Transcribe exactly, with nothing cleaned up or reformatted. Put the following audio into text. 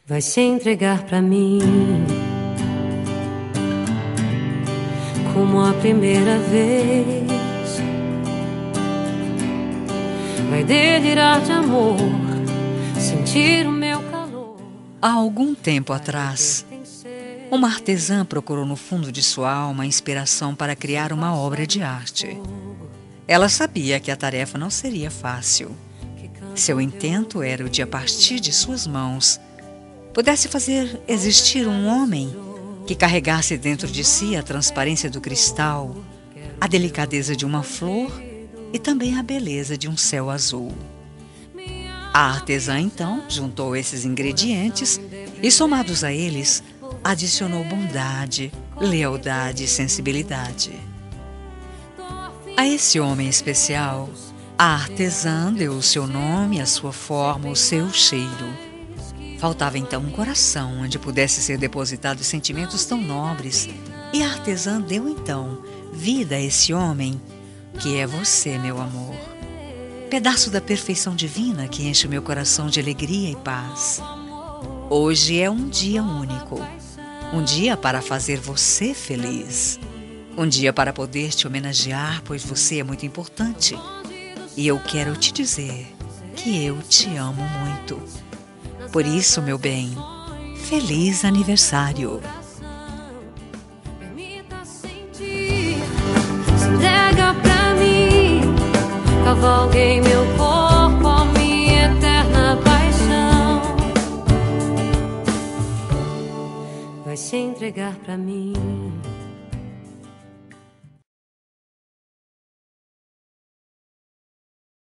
Vai se entregar pra mim como a primeira vez. Vai delirar de amor, sentir o meu calor. Há algum tempo atrás, uma artesã procurou no fundo de sua alma inspiração para criar uma obra de arte. Ela sabia que a tarefa não seria fácil. Seu intento era o de, a partir de suas mãos, pudesse fazer existir um homem que carregasse dentro de si a transparência do cristal, a delicadeza de uma flor e também a beleza de um céu azul. A artesã, então, juntou esses ingredientes e, somados a eles, adicionou bondade, lealdade e sensibilidade. A esse homem especial, a artesã deu o seu nome, a sua forma, o seu cheiro. Faltava então um coração onde pudesse ser depositados sentimentos tão nobres, e a artesã deu então vida a esse homem, que é você, meu amor. Pedaço da perfeição divina que enche o meu coração de alegria e paz. Hoje é um dia único, um dia para fazer você feliz, um dia para poder te homenagear, pois você é muito importante. E eu quero te dizer que eu te amo muito. Por isso, meu bem, feliz aniversário. Permita sentir, se entrega pra mim, cavalgue em meu corpo a minha eterna paixão. Vai se entregar pra mim.